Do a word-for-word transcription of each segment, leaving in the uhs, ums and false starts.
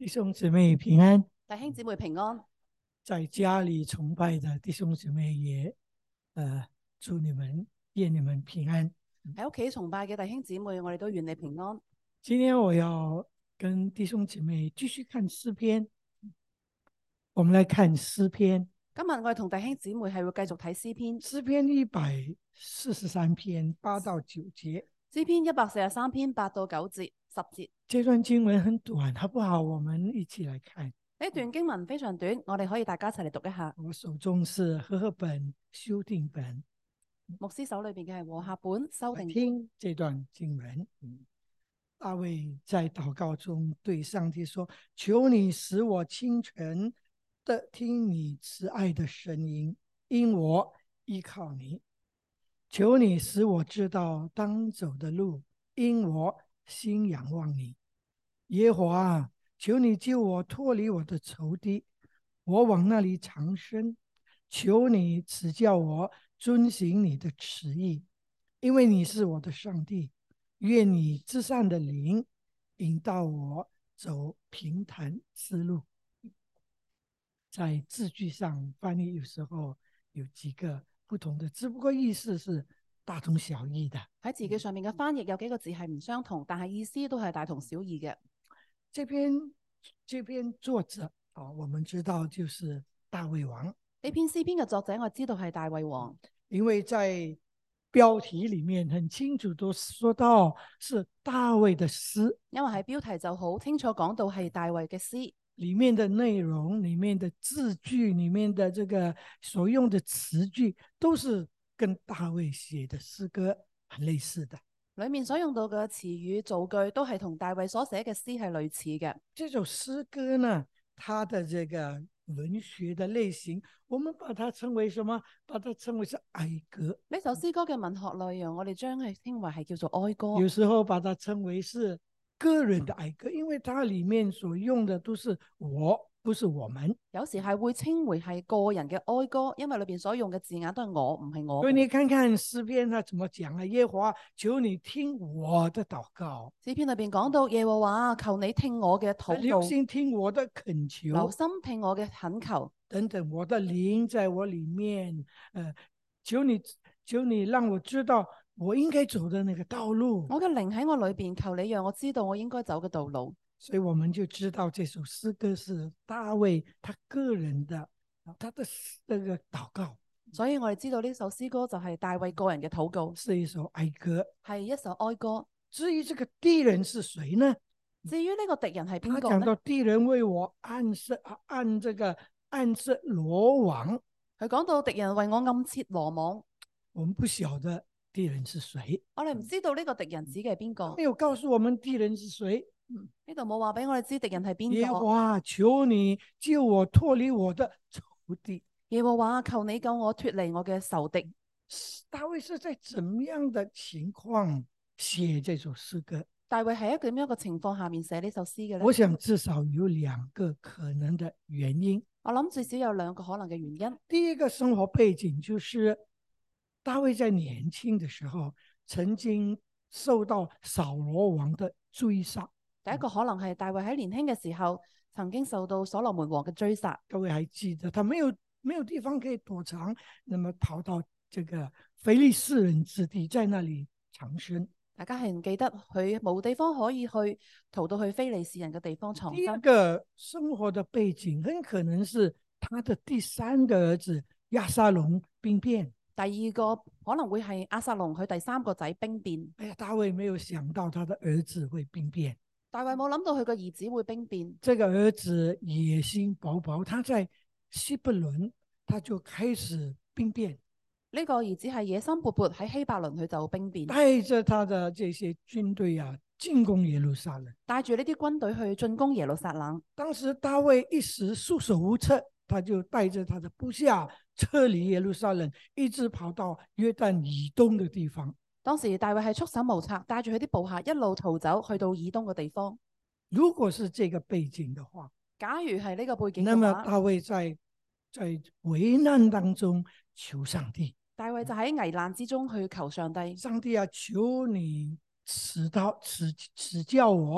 弟兄姊妹平安， 弟兄姊妹平安。 在家里崇拜的弟兄姊妹也，呃，祝你們願你們平安。 喺屋企崇拜嘅弟兄姊妹，我哋都願你平安。 今天我要跟弟兄姊妹繼續看詩篇，我們來看詩篇。 今日我哋同弟兄姊妹係會繼續睇詩篇。 詩篇一百四十三篇八到九節。 詩篇一百四十三篇八到九節十節。 這段經文很短，好不好？我們一起來看。 呢段經文非常短，我哋可以大家一齊嚟讀一下。 我手中是和合本修訂本， 牧師手裏邊嘅係和合本修訂。 聽這段經文。嗯大衛在禱告中對上帝說：求你使我清晨的聽你慈愛的聲音，因我依靠你。求你使我知道當走的路，因我心仰望你。耶和華啊，求你救我脫離我的仇敵，我往那裡藏身。求你指教我遵行你的旨意，因為你是我的上帝。願你至善的靈引導我走平坦之路。在字句上翻譯有時候有幾個不同的，只不過意思是大同小異的。 喺字句上面嘅翻譯有幾個字係唔相同，但係意思都係大同小異嘅。 這篇這篇作者啊，我們知道就是大衛王。 呢篇詩篇嘅作者我知道係大衛王， 因為在標題裏面很清楚都說到是大衛的詩， 因為喺標題就好清楚講到係大衛嘅詩， 裏面的內容、裏面的字句、裏面的這個所用的詞句都是跟大衛寫的詩歌很類似的。 裏面所用到嘅詞語造句都係同大衛所寫嘅詩係類似嘅。 這首詩歌呢，它的這個文學的類型，我們把它稱為什麼？把它稱為是哀歌。 呢首詩歌嘅文學內容，我哋將佢稱為係叫做哀歌。 有時候把它稱為是個人的哀歌，因為它裏面所用的都是我，不是我們。 有時係會稱為係個人嘅哀歌，因為裏邊所用嘅字眼都係我，唔係我。 所以你看看詩篇它怎麼講啊？耶和華，求你聽我的禱告。 詩篇裏邊講到耶和華，求你聽我嘅禱告， 留心聽我的懇求， 留心聽我嘅懇求。 等等，我的靈在我裏面，呃，求你，求你讓我知道我應該走的那個道路。 我嘅靈喺我裏邊，求你讓我知道我應該走嘅道路。 所以我們就知道這首詩歌是大衛他個人的，他的那個禱告。 所以我哋知道呢首詩歌就係大衛個人嘅禱告， 是一首哀歌， 係一首哀歌。 至於這個敵人是誰呢？ 至於呢個敵人係邊個呢？ 他講到敵人為我暗設按這個暗設羅網， 佢講到敵人為我暗設羅網。 我們不曉得敵人是誰， 我哋唔知道呢個敵人指嘅係邊個， 沒有告訴我們敵人是誰。 呢度冇話俾我哋知敵人係邊個。 耶和華，求你救我脫離我的仇敵。 耶和華，求你救我脫離我嘅仇敵。 大衛是在怎麼樣的情況寫這首詩歌？ 大衛係一個點樣嘅情況下面寫呢首詩嘅咧？ 我想至少有兩個可能的原因。 我諗至少有兩個可能嘅原因。 第一個生活背景就是大衛在年輕的時候曾經受到掃羅王的追殺。 第一個可能係大衛喺年輕嘅時候曾經受到所羅門王嘅追殺。 各位還記得他沒有沒有地方可以躲藏，那麼跑到這個非利士人之地，在那裡藏身。 大家係唔記得佢冇地方可以去，逃到去非利士人嘅地方藏身。 第二個生活的背景很可能是他的第三個兒子押沙龍兵變。 第二個可能會係押沙龍佢第三個仔兵變。 哎呀，大衛沒有想到他的兒子會兵變。 大衛冇諗到佢個兒子會兵變。 這個兒子野心勃勃，他在希伯倫他就開始兵變。 呢個兒子係野心勃勃，喺希伯倫佢就兵變， 帶着他的這些軍隊啊進攻耶路撒冷， 帶住呢啲軍隊去進攻耶路撒冷。 當時大衛一時束手無策，他就帶着他的部下撤離耶路撒冷，一直跑到約旦以東的地方。 當時大衛係束手無策，帶住佢啲部下一路逃走，去到以東嘅地方。 如果是這個背景的話， 假如係呢個背景嘅話， 那麼大衛在在危難當中求上帝， 大衛就喺危難之中去求上帝。 上帝啊，求你指導指指教我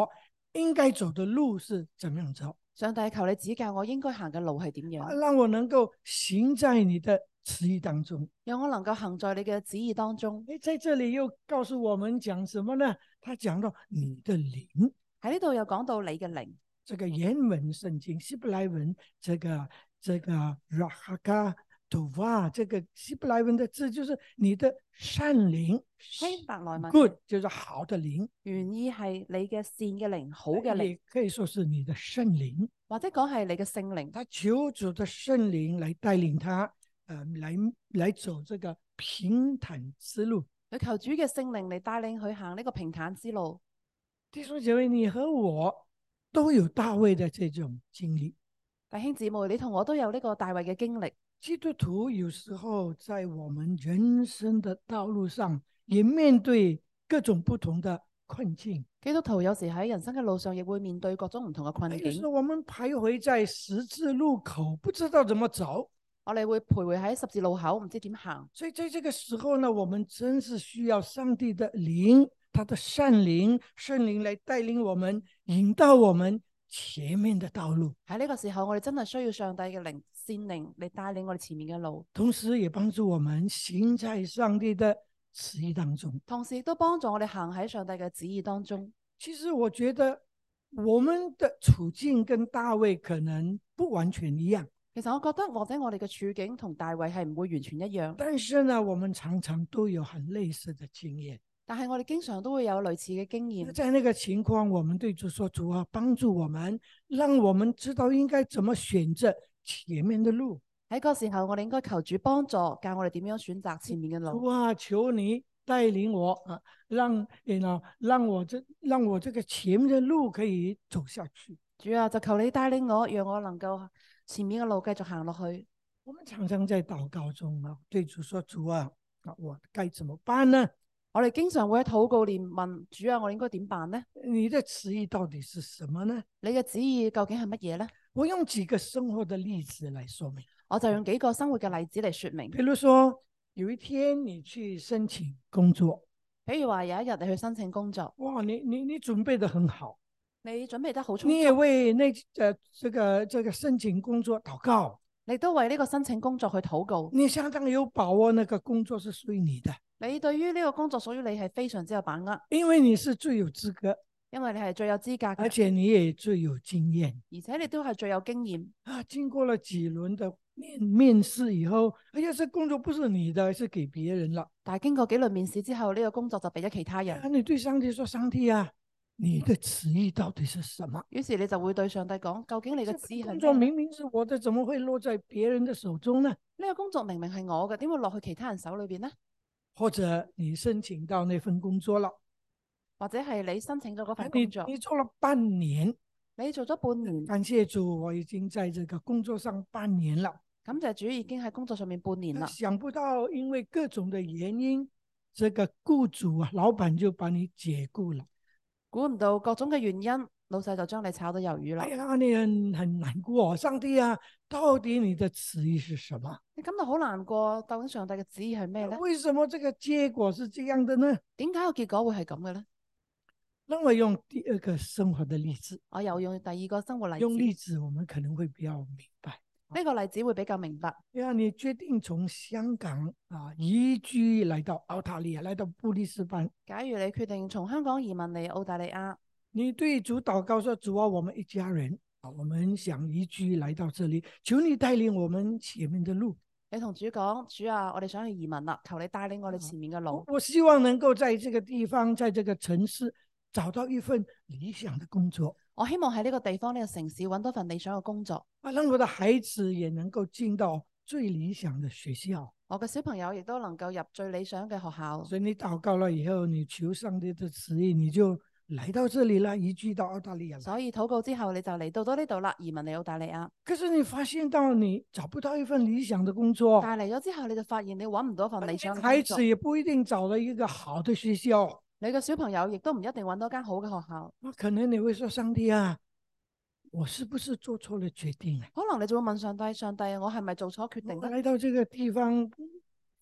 應該走的路是怎麼樣走。 上帝求你指教我應該行嘅路係點樣， 讓我能夠行在你的旨意當中， 讓我能夠行在你嘅旨意當中。 誒，在這裏又告訴我們講什麼呢？他講到你的靈， 喺呢度又講到你嘅靈。 這個原文聖經希伯來文，這個這個 Rahaka Tova， 這個希伯來文的字就是你的善靈， 希伯來文 good 就是好的靈， 原意係你嘅善嘅靈，好嘅靈， 也可以說是你的聖靈， 或者講係你嘅聖靈。 他求主的聖靈來帶領他，呃，來來走這個平坦之路。 佢求主嘅聖靈嚟帶領佢行呢個平坦之路。 弟兄姐妹，你和我都有大衛的這種經歷。 弟兄姊妹，你同我都有呢個大衛嘅經歷。 基督徒有時候在我們人生的道路上，也面對各種不同的困境。 基督徒有時喺人生嘅路上，亦會面對各種唔同嘅困境。 有時我們徘徊在十字路口，不知道怎麼走。 我哋會徘徊喺十字路口，唔知點行。 所以在這個時候呢，我們真是需要上帝的靈，他的善靈、聖靈來帶領我們，引導我們前面的道路。 喺呢個時候，我哋真係需要上帝嘅靈、善靈嚟帶領我哋前面嘅路， 同時也幫助我們行在上帝的旨意當中。 同時亦都幫助我哋行喺上帝嘅旨意當中。 其實我覺得我們的處境跟大衛可能不完全一樣。 其實我覺得或者我哋嘅處境同大衛係唔會完全一樣， 但是呢，我們常常都有很類似的經驗。 但係我哋經常都會有類似嘅經驗。 在那個情況，我們對主說：主啊，幫助我們，讓我們知道應該怎麼選擇前面的路。 喺嗰個時候，我哋應該求主幫助，教我哋點樣選擇前面嘅路。 主啊，求你帶領我啊，讓讓讓我這讓我這個前面的路可以走下去。 主啊，就求你帶領我，讓我能夠前面嘅路繼續行落去。 我們常常在禱告中啊，對主說：主啊，我該怎麼辦呢？ 我哋經常會喺禱告裏問主啊，我應該點辦呢？ 你的旨意到底是什麼呢？ 你嘅旨意究竟係乜嘢呢？ 我用幾個生活的例子來說明。 我就用幾個生活嘅例子嚟說明。 比如說，有一天你去申請工作， 譬如話有一日你去申請工作， 哇，你你你準備得很好， 你準備得好充足， 你也為那呃這個這個申請工作禱告， 你都為呢個申請工作去禱告， 你相當有把握那個工作是屬於你的。 你對於呢個工作屬於你係非常之有把握， 因為你是最有資格， 因為你係最有資格嘅， 而且你也最有經驗， 而且你都係最有經驗。 啊，經過了幾輪的面面試以後，哎呀，這工作不是你的，是給別人了。 但係經過幾輪面試之後，呢個工作就俾咗其他人。 啊，你對上帝說：上帝啊，你的旨意到底是什麼？ 於是你就會對上帝講：究竟你嘅旨意係咩？ 工作明明是我的，怎麼會落在別人的手中呢？ 呢個工作明明係我嘅，點會落去其他人手裏邊呢？ 或者你申請到那份工作了， 或者係你申請咗嗰份工作， 你，你做了半年， 你做咗半年， 感謝主，我已經在這個工作上半年了。 感謝主已經喺工作上面半年啦。 想不到因為各種的原因，這個僱主啊，老闆就把你解僱了。 估唔到各種嘅原因，老細就將你炒到魷魚啦。 哎呀，你很很難過，上帝啊，到底你的旨意是什麼？ 你感到好難過，究竟上帝嘅旨意係咩呢？ 為什麼這個結果是這樣的呢？ 點解個結果會係咁嘅呢？ 讓我用第二個生活的例子。 我又用第二個生活例子。 用例子我們可能會比較明白。 呢個例子會比較明白。 呀，你決定從香港啊移居來到澳大利亞，來到布里斯班。 假如你決定從香港移民嚟澳大利亞， 你對主禱告說：主啊，我們一家人啊，我們想移居來到這裡，求你帶領我們前面的路。 你同主講：主啊，我哋想去移民啦，求你帶領我哋前面嘅路。 我，我希望能夠在這個地方，在這個城市找到一份理想的工作。 我希望喺呢個地方，呢個城市揾到份理想嘅工作， 啊，讓我的孩子也能夠進到最理想的學校。 我嘅小朋友亦都能夠入最理想嘅學校。 所以你禱告了以後，你求上帝的旨意，你就來到這裡了，移居到澳大利亞。 所以禱告之後，你就嚟到咗呢度啦，移民嚟澳大利亞。 可是你發現到你找不到一份理想的工作， 但係嚟咗之後，你就發現你揾唔到一份理想嘅工作。 孩子也不一定找到一個好的學校。 你嘅小朋友亦都唔一定揾到間好嘅學校。 可能你會說：上帝啊，我是不是做錯了決定啊？ 可能你就會問上帝：上帝，我係咪做錯決定？ 來到這個地方，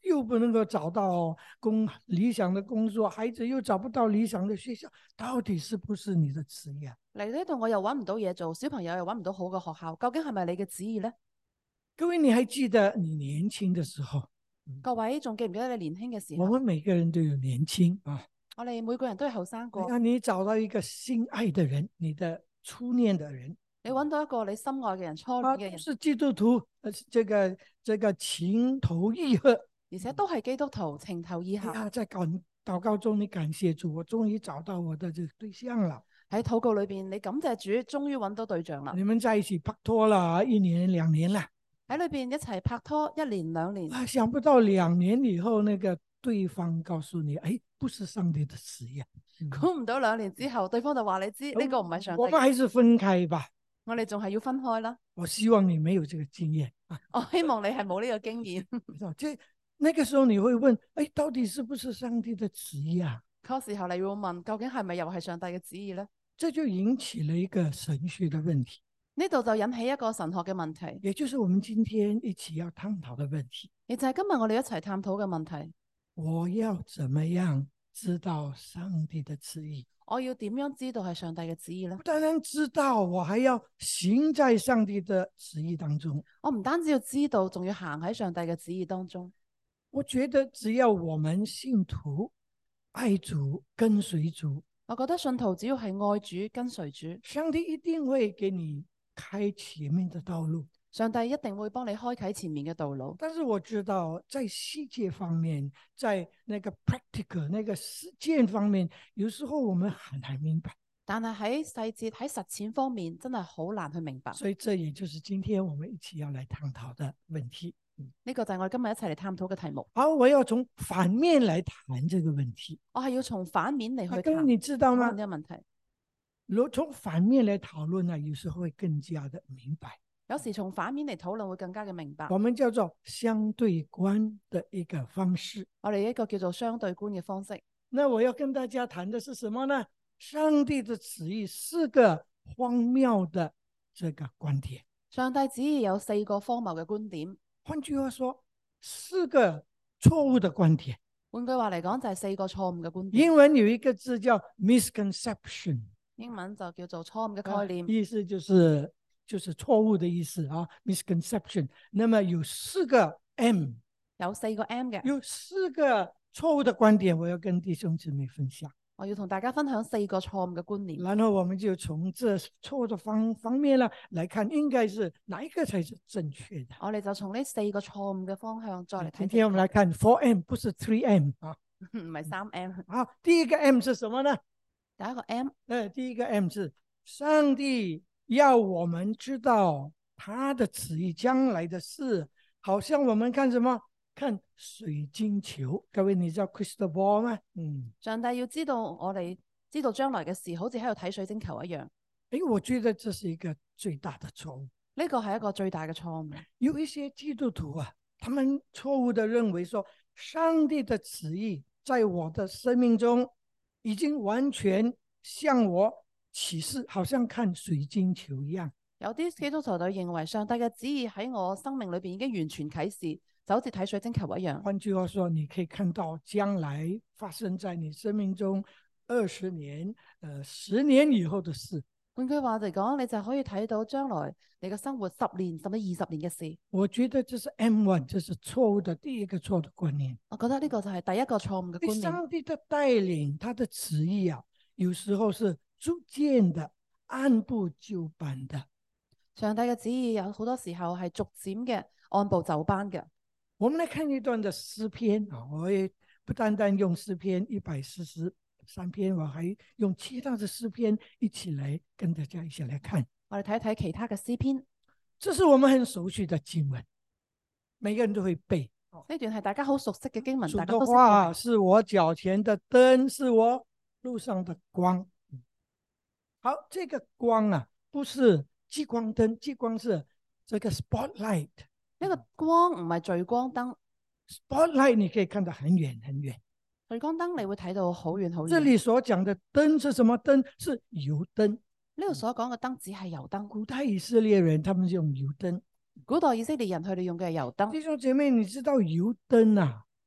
又不能够找到工理想的工作，孩子又找不到理想的学校，到底是不是你的旨意啊？ 嚟呢度我又揾唔到嘢做，小朋友又揾唔到好嘅學校，究竟係咪你嘅旨意呢？ 各位，你還記得你年輕的時候？ 各位仲記唔記得你年輕嘅時候？ 我們每個人都有年輕啊。 我哋每個人都係後生過。 那你找到一個心愛的人，你的初戀的人， 你揾到一個你心愛嘅人，初戀嘅人， 啊、是基督徒，呃，這個這個情投意合， 而且都係基督徒，情投意合。 哎呀，在禱禱告中，你感謝主，我終於找到我的這個對象了。 喺禱告裏邊，你感謝主，終於揾到對象啦。 你們在一起拍拖了一年兩年了， 喺裏邊一齊拍拖一年兩年， 啊，想不到兩年以後，那個對方告訴你，哎，不是上帝的旨意。 估唔到兩年之後，對方就話你知呢個唔係上帝。 我們還是分開吧。 我哋仲係要分開啦。 我希望你沒有這個經驗啊。 我希望你係冇呢個經驗。 這那個時候你會問，哎，到底是不是上帝的旨意啊？ 嗰時候你會問，究竟係咪又係上帝嘅旨意呢？ 這就引起了一個神學的問題。 呢度就引起一個神學嘅問題， 也就是我們今天一起要探討的問題。 亦就係今日我哋一齊探討嘅問題。 我要怎麼樣知道上帝的旨意？ 我要點樣知道係上帝嘅旨意呢？ 不單單知道，我還要行在上帝的旨意當中。 我唔單止要知道，仲要行喺上帝嘅旨意當中。 我覺得只要我們信徒愛主跟隨主， 我覺得信徒只要係愛主跟隨主， 上帝一定會給你開前面的道路。 上帝一定會幫你開啟前面嘅道路。 但是我知道在細節方面，在那個 practical 那個實踐方面，有時候我們很難明白。 但係喺細節喺實踐方面，真係好難去明白。 所以這也就是今天我們一起要來探討的問題。 呢個就係我哋今日一齊嚟探討嘅題目。 好，我要從反面來談這個問題。 我係要從反面嚟去談。 咁你知道嗎？ 呢個問題， 如果從反面來討論呢，有時候會更加的明白。 有時從反面嚟討論會更加嘅明白。 我們叫做相對觀的一個方式。 我哋一個叫做相對觀嘅方式。 那我要跟大家談的是什麼呢？上帝的旨意四個荒謬的這個觀點。 上帝旨意有四個荒謬嘅觀點。 換句話說，四個錯誤的觀點。 換句話嚟講，就係四個錯誤嘅觀點。 英文有一個字叫 misconception， 英文就叫做錯誤嘅概念， 意思就是就是錯誤的意思啊 ，misconception。那麼有四個 M， 有四個 M 嘅， 有四個錯誤的觀點，我要跟弟兄姊妹分享。 我要同大家分享四個錯誤嘅觀念。 然後我們就從這錯誤的方方面呢來看，應該是哪一個才是正確的？ 我哋就從呢四個錯誤嘅方向再嚟睇。 今天我們來看 four M， 不是 three M 啊， 唔係三 M。 好，第一個 M 是什麼呢？ 第一個 M， 呃，第一個 M 是上帝要我們知道他的旨意，將來的事，好像我們看什麼？看水晶球。各位，你知道 crystal ball 嗎？嗯， 上帝要知道我哋知道將來嘅事，好似喺度睇水晶球一樣。 誒，我覺得這是一個最大的錯誤。 呢個係一個最大嘅錯誤。 有一些基督徒啊，他們錯誤地認為說，上帝的旨意在我的生命中已經完全向我啟示，好像看水晶球一樣。 有啲基督徒就認為上帝嘅旨意喺我生命裏邊已經完全啟示，就好似睇水晶球一樣。 換句話說，你可以看到將來發生在你生命中二十年、呃十年以後的事。 換句話嚟講，你就可以睇到將來你嘅生活十年甚至二十年嘅事。 我覺得這是 M 一，這是錯誤的第一個錯誤的觀念。 我覺得呢個就係第一個錯誤嘅觀念。 上帝的帶領，他的旨意啊，有時候是逐漸的、按部就班的。 上帝嘅旨意有好多時候係逐漸嘅、按部就班嘅。 我們來看一段的詩篇啊，我也不單單用詩篇一百四十三篇，我還用其他的詩篇一起來跟大家一起來看。 我哋睇一睇其他嘅詩篇， 這是我們很熟悉的經文，每個人都會背。 呢段係大家好熟悉嘅經文， 主大家都識的話是我腳前的燈，是我路上的光。好，這個光啊，不是聚光燈，聚光是這個 spotlight。 呢個光唔係聚光燈 ，spotlight 你可以看得很遠很遠。 聚光燈你會睇到好遠好遠。 這裏所講的燈是什麼燈？是油燈。 呢度所講嘅燈只係油燈。 古代以色列人他們用油燈。 古代以色列人佢哋用嘅係油燈。 弟兄姐妹，你知道油燈啊？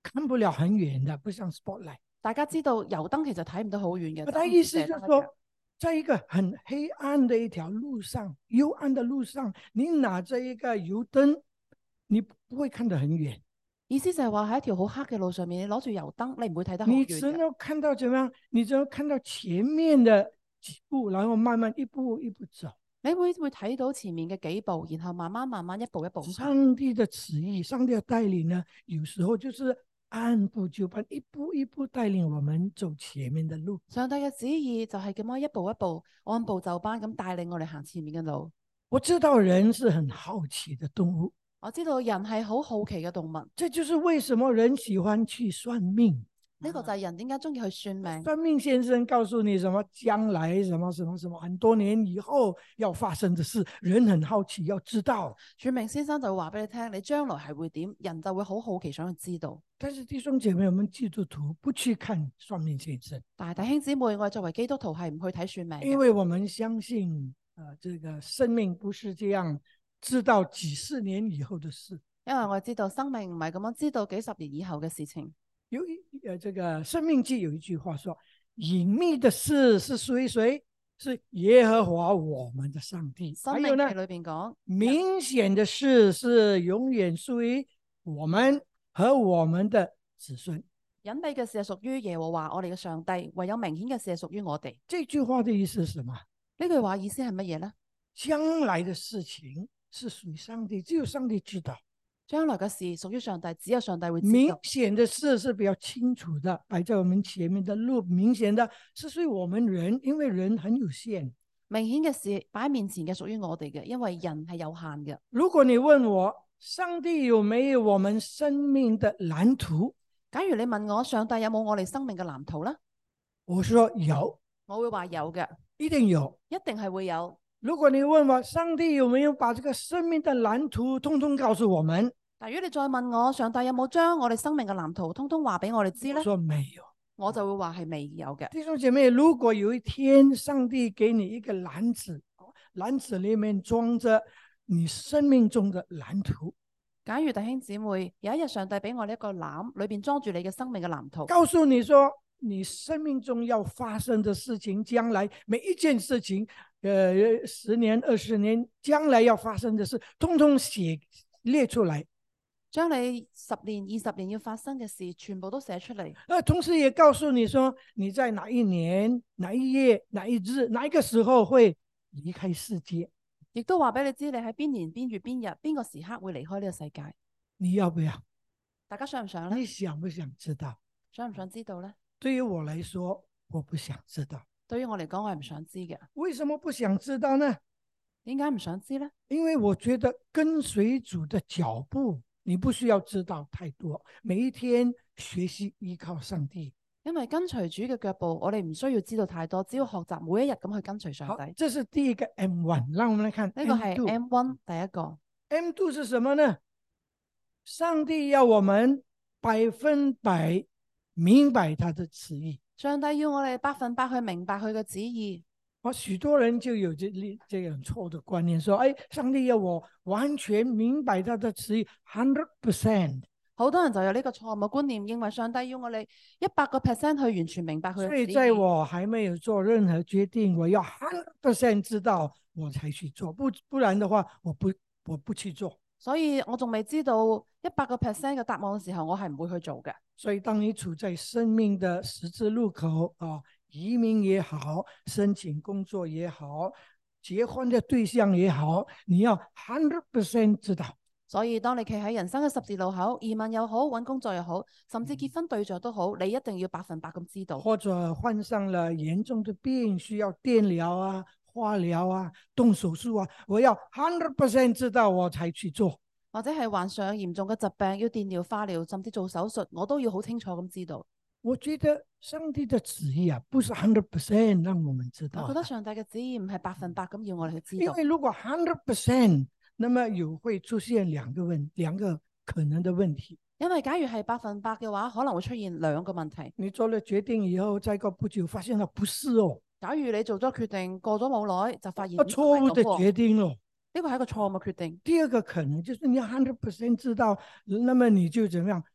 看不了很遠的，不像 spotlight。 大家知道油燈其實睇唔到好遠嘅， 他意思就是說，在一個很黑暗的一條路上，幽暗的路上，你拿着一個油燈，你不會看得很遠。 意思就係話喺一條好黑嘅路上面，你攞住油燈，你唔會睇得好遠。 你只能看到怎麼樣？你只能看到前面的幾步，然後慢慢一步一步走。 你會會睇到前面嘅幾步，然後慢慢慢慢一步一步。 上帝的旨意，上帝的帶領呢，有時候就是按部就班，一步一步帶領我們走前面的路。 上帝嘅旨意就係咁樣一步一步按部就班咁帶領我哋行前面嘅路。 我知道人是很好奇的動物， 我知道人係好好奇嘅動物， 這就是為什麼人喜歡去算命。 呢個就係人點解中意去算命。 算命先生告訴你什麼將來什麼什麼什麼很多年以後要發生的事，人很好奇要知道。 算命先生就會話俾你聽，你將來係會點，人就會好好奇想去知道。 但是弟兄姐妹，我們基督徒不去看算命先生。 但係弟兄姊妹，我哋作為基督徒係唔去睇算命， 因為我們相信，呃，這個生命不是這樣知道幾十年以後的事。 因為我哋知道生命唔係咁樣知道幾十年以後嘅事情。 有一呃，這個《申命記》有一句話說：隱秘的事是屬於誰？是耶和華我們的上帝。 申命記裏邊講， 明顯的事是永遠屬於我們和我們的子孫。 隱秘嘅事係屬於耶和華我哋嘅上帝，唯有明顯嘅事係屬於我哋。 這句話的意思是什麼？ 呢句話意思係乜嘢呢？ 將來的事情是屬於上帝，只有上帝知道。 將來嘅事屬於上帝，只有上帝會知道。 明顯的事是比較清楚的，擺在我們前面的路，明顯的是屬於我們人，因為人很有限。 明顯嘅事擺面前嘅屬於我哋嘅，因為人係有限嘅。 如果你問我，上帝有沒有我們生命的藍圖？ 假如你問我，上帝有冇我哋生命嘅藍圖呢？ 我說有， 我會話有嘅， 一定有， 一定係會有。 如果你問我，上帝有沒有把這個生命的藍圖通通告訴我們？ 但如果你再問我，上帝有冇將我哋生命嘅藍圖通通話俾我哋知呢？ 我說沒有， 我就會話係未有嘅。 弟兄姐妹，如果有一天上帝給你一個籃子，籃子裏面裝着你生命中的藍圖。 假如弟兄姊妹有一日上帝俾我哋一個籃，裏邊裝住你嘅生命嘅藍圖， 告訴你說你生命中要發生的事情，將來每一件事情，呃，十年、二十年，將來要發生的事，通通寫列出來。 將你十年、二十年要發生嘅事，全部都寫出嚟。 呃，同時也告訴你說，你在哪一年、哪一夜、哪一日、哪一個時候會離開世界。 亦都話俾你知，你喺邊年邊月邊日邊個時刻會離開呢個世界。 你要不要？ 大家想唔想呢？ 你想不想知道？ 想唔想知道呢？ 對於我來說，我不想知道。 對於我嚟講，我係唔想知嘅。 為什麼不想知道呢？ 點解唔想知呢？ 因為我覺得跟隨主的腳步，你不需要知道太多，每一天學習依靠上帝。 因為跟隨主嘅腳步，我哋唔需要知道太多，只要學習每一日咁去跟隨上帝。 這是第一個 M 一，讓我們來看呢個係 M 一 第一個。 M 二是什麼呢？上帝要我們百分百明白他的旨意。 上帝要我哋百分百去明白佢嘅旨意。 我許多人就有這這樣錯的觀念，說：哎，上帝要我完全明白他的旨意，hundred percent。 好多人就有呢個錯誤嘅觀念，認為上帝要我哋一百個 percent 去完全明白佢嘅旨意。 所以在我還沒有做任何決定，我要 hundred percent 知道，我才去做，不不然的話，我不我不去做。 所以我仲未知道一百個 percent 嘅答案嘅時候，我係唔會去做嘅。 所以當你處在生命的十字路口啊，移民也好，申請工作也好，結婚的對象也好，你要 hundred percent 知道。 所以當你企喺人生嘅十字路口，移民又好，揾工作又好，甚至結婚對象都好，你一定要百分百咁知道。 或者患上了嚴重的病，需要電療啊、化療啊、動手術啊，我要 hundred percent 知道我才去做。 或者係患上嚴重嘅疾病，要電療、化療，甚至做手術，我都要好清楚咁知道。 我覺得上帝的旨意啊，不是 hundred percent 讓我們知道。 我覺得上帝嘅旨意唔係百分百咁要我哋去知道。 因為如果 hundred percent，那麼有會出現兩個問兩個可能的問題。 因為假如係百分百嘅話，可能會出現兩個問題。 你做了決定以後，再過不久發現了不是哦。 假如你做咗決定，過咗冇耐就發現錯誤的決定咯。 呢個係一個錯誤嘅決定。 第二個可能就是你 hundred percent 知道，那麼你就怎麼樣？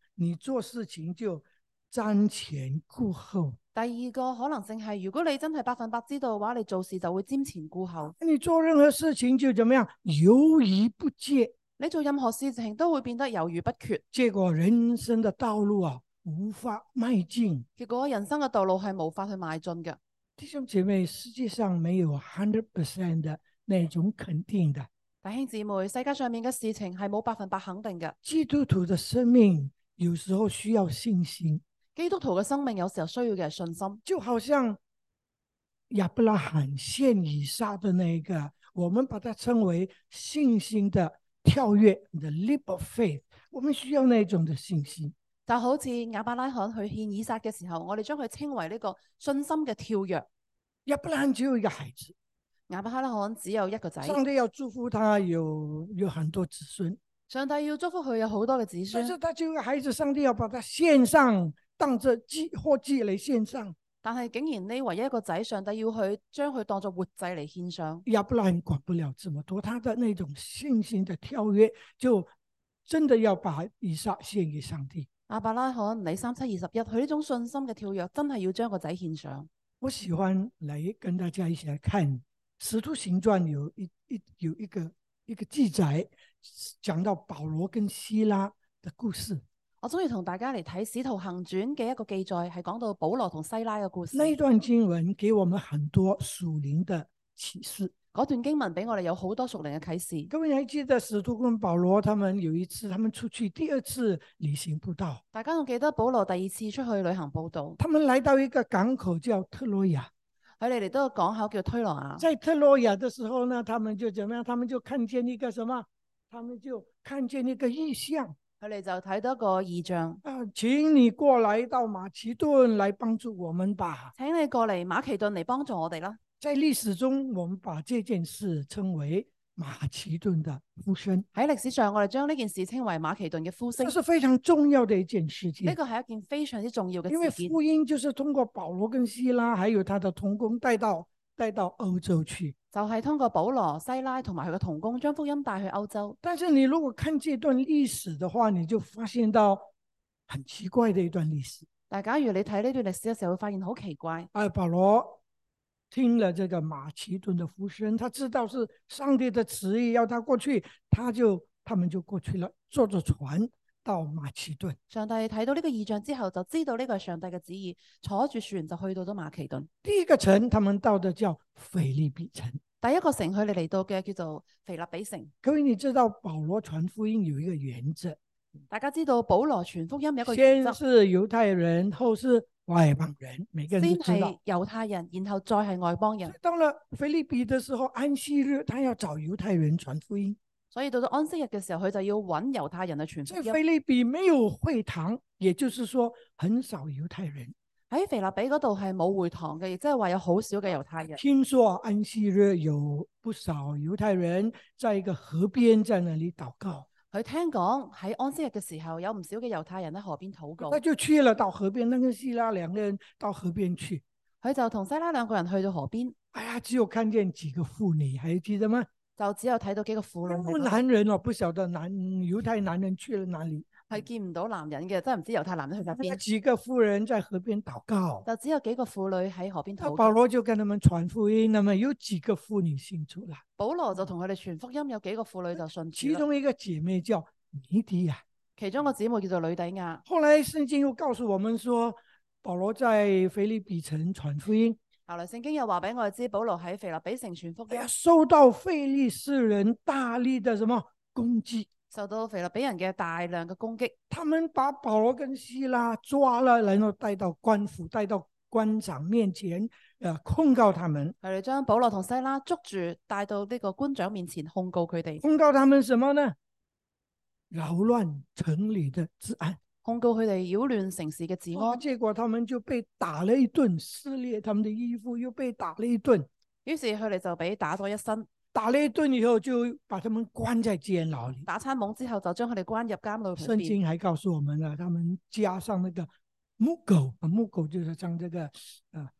你做事情就瞻前顧後。 第二個可能性係，如果你真係百分百知道嘅話，你做事就會瞻前顧後。 你做任何事情就怎麼樣，猶豫不決。 你做任何事情都會變得猶豫不決， 結果人生的道路啊，無法邁進。 結果人生嘅道路係無法去邁進嘅。 弟兄姐妹，世界上沒有百分之百的那種肯定的。 弟兄姊妹，世界上面嘅事情係冇百分百肯定嘅。 基督徒的生命有時候需要信心。 基督徒嘅生命有時候需要嘅係信心， 就好像亞伯拉罕獻以撒的那個，我們把它稱為信心的跳躍 ，the leap of faith。我們需要那種的信心。 就好似亞伯拉罕去獻以撒嘅時候，我哋將佢稱為呢個信心嘅跳躍。 亞伯拉罕只有一個孩子， 亞伯拉罕只有一個仔， 上帝要祝福他有有很多子孫， 上帝要祝福佢有好多嘅子孫， 但是他只有一個孩子，上帝要把他獻上，當作祭活祭嚟獻上。 但係竟然呢唯一一個仔，上帝要佢將佢當作活祭嚟獻上。 亞伯拉罕管不了這麼多，他的那種信心的跳躍，就真的要把以撒獻給上帝。 亞伯拉罕你三七二十一，佢呢種信心嘅跳躍，真係要將個仔獻上。 我喜歡嚟跟大家一起來看《使徒行傳》有一一有一個一個記載，講到保羅跟希拉的故事。 我中意同大家嚟睇《使徒行傳》嘅一個記載，係講到保羅同西拉嘅故事。 那一段經文給我們很多屬靈的啟示。 嗰段經文俾我哋有好多屬靈嘅啟示。 各位還記得使徒跟保羅他們有一次，他們出去第二次旅行佈道。 大家仲記得保羅第二次出去旅行佈道， 他們來到一個港口叫特洛亞。 佢哋嚟到個港口叫推羅亞。 在特洛亞的時候呢，他們就怎麼樣？他們就看見一個什麼？他們就看見一個異象。 佢哋就睇到一個異象。 啊，請你過來到馬其頓來幫助我們吧。 請你過嚟馬其頓嚟幫助我哋啦。 在歷史中，我們把這件事稱為馬其頓的呼聲。 喺歷史上，我哋將呢件事稱為馬其頓嘅呼聲。 這是非常重要的一件事情。 呢個係一件非常之重要嘅事件。 因為福音就是通過保羅跟希拉，還有他的同工帶到帶到歐洲去。 就係通過保羅、西拉同埋佢嘅同工，將福音帶去歐洲。 但是你如果看這段歷史的話，你就發現到很奇怪的一段歷史。 但假如你睇呢段歷史嘅時候，會發現好奇怪。 啊，保羅聽了這個馬其頓的呼聲，他知道是上帝的旨意要他過去，他就他們就過去了，坐着船到馬其頓。 上帝睇到呢個異象之後，就知道呢個係上帝嘅旨意，坐住船就去到咗馬其頓。 第一個城，他們到的叫腓立比城。 第一個城佢哋嚟到嘅叫做腓立比城。 各位，你知道保羅傳福音有一個原則？ 大家知道保羅傳福音有一個原則， 先是猶太人，後是外邦人，每個人都知道。 先係猶太人，然後再係外邦人。 到了腓立比的時候，安息日，他要找猶太人傳福音。 所以到咗安息日嘅時候，佢就要揾猶太人去傳福音。 在腓立比沒有會堂，也就是說很少猶太人。 喺腓立比嗰度係冇會堂嘅，亦即係話有好少嘅猶太人。 聽說安息日有不少猶太人在一個河邊在那裡禱告。 佢聽講喺安息日嘅時候，有唔少嘅猶太人喺河邊禱告。 他就去了到河邊，那個希拉兩個人到河邊去。 佢就同西拉兩個人去到河邊。 哎呀，只有看見幾個婦女，還記得嗎？ 就只有睇到幾個婦女。 男人哦，不曉得男猶太男人去了哪裡。 係見唔到男人嘅，真係唔知猶太男人去晒邊。 幾個婦人在河邊禱告， 就只有幾個婦女喺河邊禱告。 保羅就跟他們傳福音，那麼有幾個婦女信主了。 保羅就同佢哋傳福音，有幾個婦女就信主。 其中一個姐妹叫尼底亞， 其中個姊妹叫做呂底亞。 後來聖經又告訴我們說，保羅在腓立比城傳福音。 後來聖經又話俾我哋知，保羅喺腓立比城傳福音， 受到腓利斯人大力的什麼攻擊。 受到腓立比人嘅大量嘅攻擊， 他們把保羅跟希拉抓了，然後帶到官府，帶到官長面前，呃，控告他們。 佢哋將保羅同西拉捉住，帶到呢個官長面前控告佢哋。 控告他們什麼呢？擾亂城裏的治安。 控告佢哋擾亂城市嘅治安。 結果他們就被打了一頓，撕裂他們的衣服，又被打了一頓。 於是佢哋就俾打咗一身。 打了一頓以後，就把他們關在監牢裏。 打餐懵之後，就將佢哋關入監牢裏邊。 聖經還告訴我們了，他們加上那個木狗，木狗就是將這個，呃，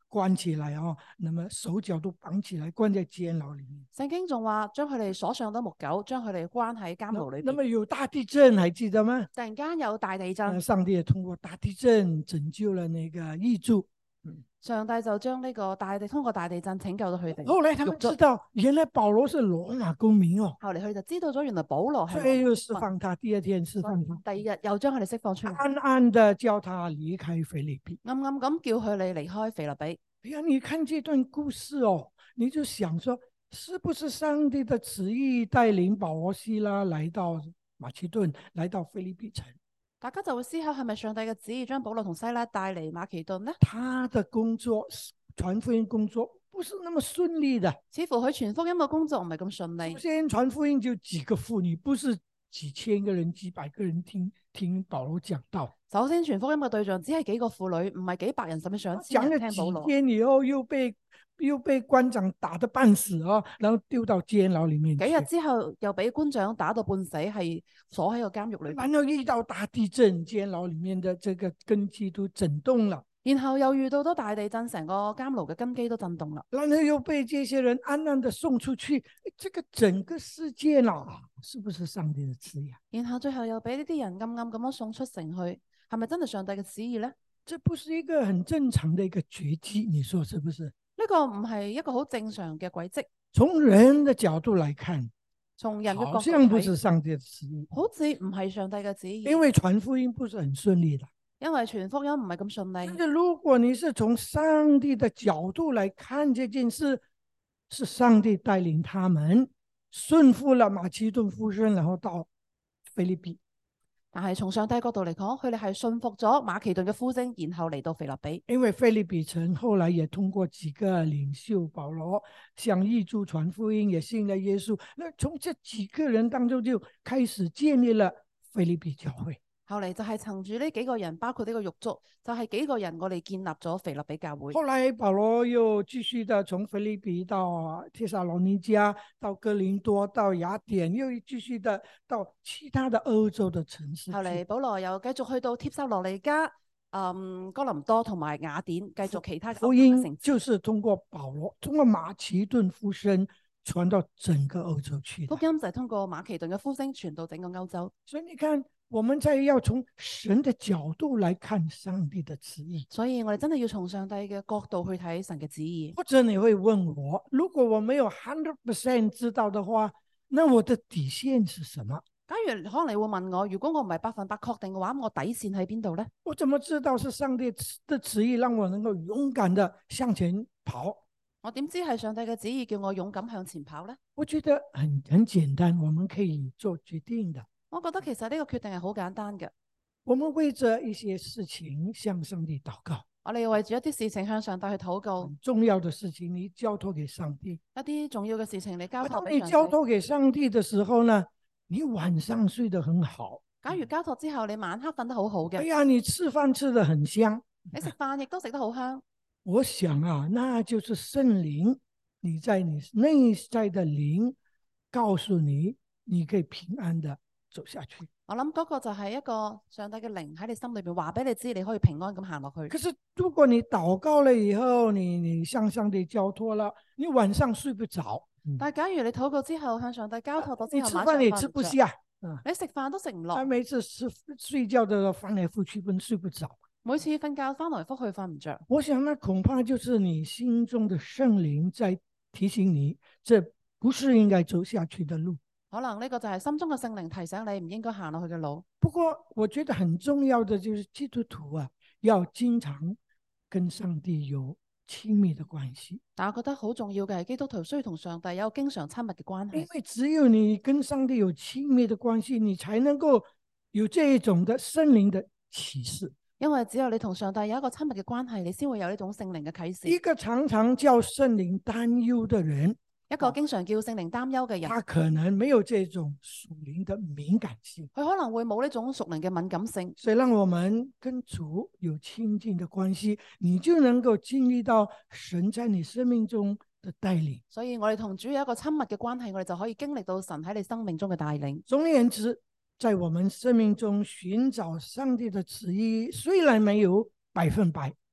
關起來哦，那麼手腳都綁起來，關在監牢裏面。 聖經仲話將佢哋鎖上咗木狗，將佢哋關喺監牢裏邊。 那麼有大地震，還記得嗎？ 突然間有大地震， 呃、上帝也通過大地震拯救了那個異族。嗯， 上帝就將呢個大地通過大地震拯救咗佢哋。 後來他們知道，原來保羅是羅馬公民哦。 後嚟佢就知道咗，原來保羅係。 所以又釋放他，第二天釋放他， 第二日又將佢哋釋放出嚟， 暗暗的叫他離開腓立比， 暗暗咁叫佢哋離開腓立比。 哎呀，你看這段故事哦，你就想說，是不是上帝的旨意帶領保羅西拉來到馬其頓，來到腓立比城？ 大家就會思考，係咪上帝嘅旨意將保羅同西拉帶嚟馬其頓呢？ 他的工作傳福音工作不是那麼順利的， 似乎佢傳福音嘅工作唔係咁順利。 首先傳福音就幾個婦女，不是幾千個人、幾百個人聽聽保羅講道。 首先傳福音嘅對象只係幾個婦女，唔係幾百人甚至上千人聽保羅。 講了幾天以後又被又被官長打得半死啊，然後丟到監牢裏面。 幾日之後又俾官長打到半死，係鎖喺個監獄裏。 然後遇到大地震，監牢裏面的這個根基都震動了。 然後又遇到咗大地震，成個監牢嘅根基都震動啦。 然後又被這些人暗暗的送出去，這個整個世界啦，是不是上帝的旨意啊？ 然後最後又俾呢啲人暗暗咁樣送出城去，係咪真係上帝嘅旨意呢？ 這不是一個很正常的一個絕跡，你說是不是？ 呢個唔係一個好正常嘅軌跡。 從人的角度來看， 從人嘅角度睇， 好像不是上帝的旨意， 好似唔係上帝嘅旨意。 因為傳福音不是很順利的。 因為傳福音唔係咁順利。 但是如果你是從上帝的角度來看這件事，是上帝帶領他們順服了馬其頓夫人，然後到腓立比。 但係從上帝角度嚟講，佢哋係信服咗馬其頓嘅呼聲，然後嚟到腓立比。 因為腓立比城後來也通過幾個領袖保羅向異族傳福音，也信了耶穌。那從這幾個人當中就開始建立了腓立比教會。 後嚟就係憑住呢幾個人，包括呢個獄卒，就係、是、幾個人，我哋建立咗腓立比教會。 後來保羅又繼續的從腓立比到帖撒羅尼迦，到哥林多，到雅典，又繼續的到其他的歐洲的城市。 後嚟保羅又繼續去到帖撒羅尼迦、嗯、哥林多同埋雅典，繼續其他嘅福音就是通過保羅，通過馬其頓呼聲傳到整個歐洲去。 福音就係通過馬其頓嘅呼聲傳到整個歐洲。 所以你看，我們在要從神的角度來看上帝的旨意， 所以我哋真係要從上帝嘅角度去睇神嘅旨意。 或者你會問我，如果我沒有 hundred percent 知道的話，那我的底線是什麼？ 假如可能你會問我，如果我唔係百分百確定嘅話，我底線喺邊度呢？ 我怎麼知道是上帝的旨意讓我能夠勇敢的向前跑？ 我點知係上帝嘅旨意叫我勇敢向前跑呢？ 我覺得很很簡單，我們可以做決定的。 我覺得其實呢個決定係好簡單嘅。 我們為着一些事情向上帝禱告， 我哋要為住一啲事情向上帝去禱告。 重要的事情你交託給上帝， 一啲重要嘅事情你交託俾上帝。 當你交託給上帝的時候呢，你晚上睡得很好。 假如交託之後你晚黑瞓得好好嘅， 哎呀，你吃飯吃得很香， 你食飯亦都食得好香。 我想啊，那就是聖靈，你在你內在的靈告訴你，你可以平安的走下去。 我諗嗰個就係一個上帝嘅靈喺你心裏邊話俾你知，你可以平安咁行落去。 可是如果你禱告了以後，你你向上帝交託了，你晚上睡不着。 嗯、但係假如你禱告之後向上帝交託咗之後， 你吃飯也吃不下， 啊、你食飯都食唔落。 每次吃睡覺的翻來覆去，睡不着。 每次瞓覺翻來覆去瞓唔着。 我想那恐怕就是你心中的聖靈在提醒你，這不是應該走下去的路。 可能呢個就係心中嘅聖靈提醒你唔應該行落去嘅路。 不過我覺得很重要的就是基督徒啊，要經常跟上帝有親密的關係。 但我覺得好重要嘅係基督徒需要同上帝有經常親密嘅關係。 因為只有你跟上帝有親密的關係，你才能夠有這一種的聖靈的啟示。 因為只有你同上帝有一個親密嘅關係，你先會有呢種聖靈嘅啟示。 一個常常叫聖靈擔憂的人， 一個經常叫聖靈擔憂嘅人， 他可能沒有這種屬靈的敏感性， 佢可能會冇呢種屬靈嘅敏感性。 所以讓我們跟主有親近的關係，你就能夠經歷到神在你生命中的帶領。 所以我哋同主有一個親密嘅關係，我哋就可以經歷到神喺你生命中嘅帶領。 總而言之，在我們生命中尋找上帝的旨意，雖然沒有百分百，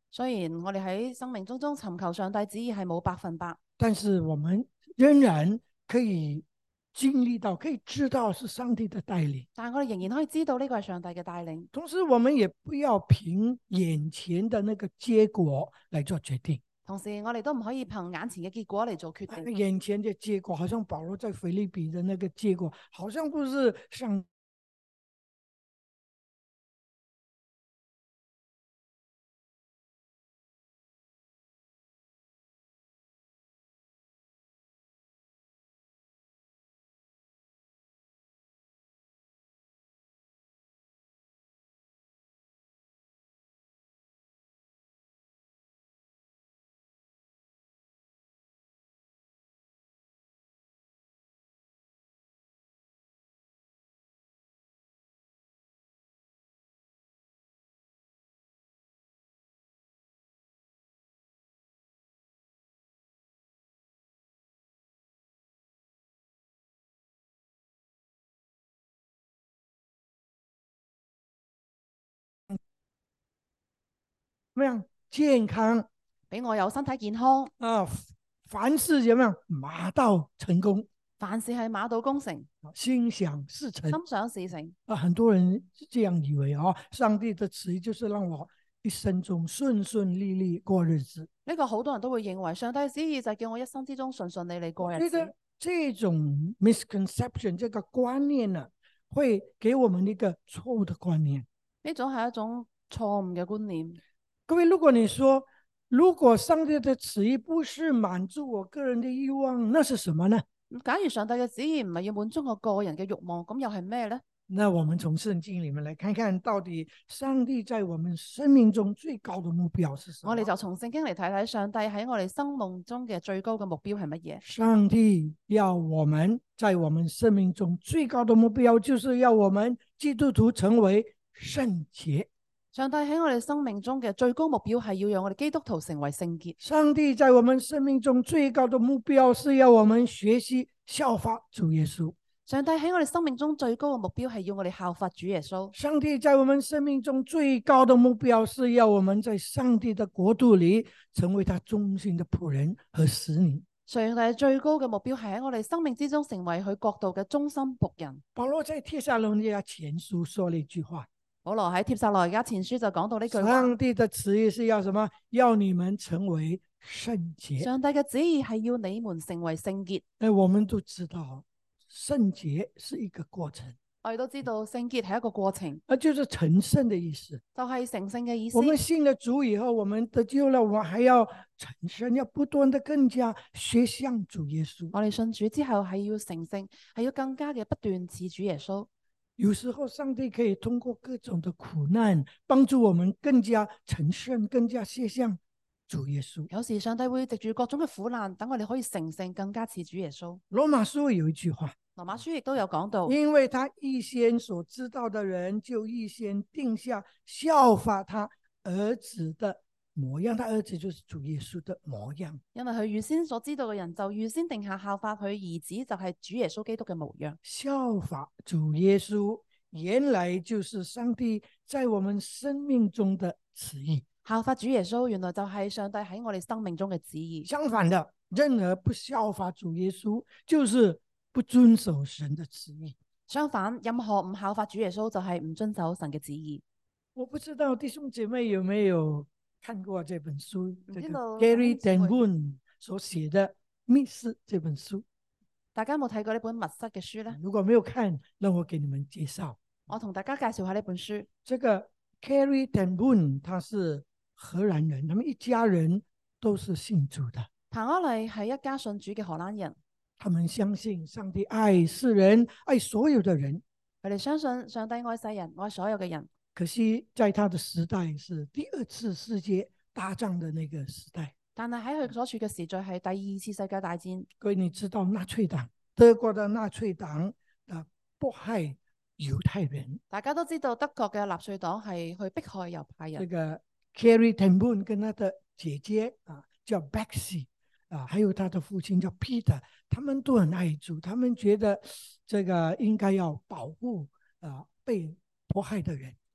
雖然我哋喺生命中中尋求上帝旨意係冇百分百， 但是我們仍然可以經歷到，可以知道是上帝的帶領。 但係我哋仍然可以知道呢個係上帝嘅帶領。 同時，我們也不要憑眼前的那個結果來做決定。 同時，我哋都唔可以憑眼前嘅結果嚟做決定。 眼前的結果，好像保羅在腓立比的那個結果，好像不是上。怎麼樣？健康， 俾我有身體健康啊，凡事怎麼樣？馬到成功， 凡事係馬到功成， 心想事成， 心想事成。 啊，很多人這樣以為啊，上帝的旨意就是讓我一生中順順利利過日子。 呢個好多人都會認為上帝旨意就係叫我一生之中順順利利過日子。 這種 misconception 這個觀念呢，會給我們一個錯誤的觀念。 呢種係一種錯誤嘅觀念。 各位，如果你說，如果上帝的旨意不是滿足我個人的慾望，那是什麼呢？ 假如上帝嘅旨意唔係要滿足我個人嘅慾望，咁又係咩呢？ 那我們從聖經裏面來看看，到底上帝在我們生命中最高的目標是什麼？ 我哋就從聖經嚟睇睇，上帝喺我哋生命中嘅最高嘅目標係乜嘢？ 上帝要我們在我們生命中最高的目標，就是要我們基督徒成為聖潔。 上帝喺我哋生命中嘅最高目標係要讓我哋基督徒成為聖潔。 上帝在我們生命中最高的目標是要我們學習效法主耶穌。 上帝喺我哋生命中最高嘅目標係要我哋效法主耶穌。 上帝在我們生命中最高的目標是要我們在上帝的國度裏成為他忠心的僕人和使女。 上帝最高嘅目標係喺我哋生命之中成為佢國度嘅忠心僕人。 保羅在帖撒羅尼迦前書說了一句話。 保羅喺帖撒羅尼迦前書就講到呢句話： 上帝的旨意是要什麼？要你們成為聖潔。 上帝嘅旨意係要你們成為聖潔。 誒，我們都知道聖潔是一個過程。 我哋都知道聖潔係一個過程， 那就是成聖的意思， 就係成聖嘅意思。 我們信了主以後，我們得救了，我們還要成聖，要不斷的更加學像主耶穌。 我哋信主之後係要成聖，係要更加嘅不斷似主耶穌。 有時候上帝可以通過各種的苦難，幫助我們更加成聖，更加學像主耶穌。 有時上帝會藉住各種嘅苦難，等我哋可以成聖，更加似主耶穌。 羅馬書有一句話， 羅馬書亦都有講到， 因為他預先所知道的人，就預先定下效法他兒子的模樣，他兒子就是主耶穌的模樣。 因為佢預先所知道嘅人，就預先定下效法佢兒子，就係主耶穌基督嘅模樣。 效法主耶穌，原來就是上帝在我們生命中的旨意。 效法主耶穌，原來就係上帝喺我哋生命中嘅旨意。 相反的，任何不效法主耶穌，就是不遵守神的旨意。 相反，任何唔效法主耶穌，就係唔遵守神嘅旨意。 我不知道弟兄姐妹有沒有看過這本書，這個 Gary Ten Boom 所寫的《密室》這本書。 大家有冇睇過呢本密室嘅書呢？ 如果沒有看，讓我給你們介紹。 我同大家介紹下呢本書。 這個 Gary Ten Boom 他是荷蘭人，他們一家人都是信主的。 彭柯麗係一家信主嘅荷蘭人， 他們相信上帝愛世人，愛所有的人。 佢哋相信上帝愛世人，愛所有嘅人。 可惜在他的時代是第二次世界大戰的那個時代， 但係喺佢所處嘅時序係第二次世界大戰。 各位你知道納粹黨，德國的納粹黨啊迫害猶太人。 大家都知道德國嘅納粹黨係去迫害猶太人。 這個 Corrie ten Boom 跟他的姐姐啊叫 Betsy 啊，還有他的父親叫 Peter， 他們都很愛主，他們覺得這個應該要保護啊被迫害的人。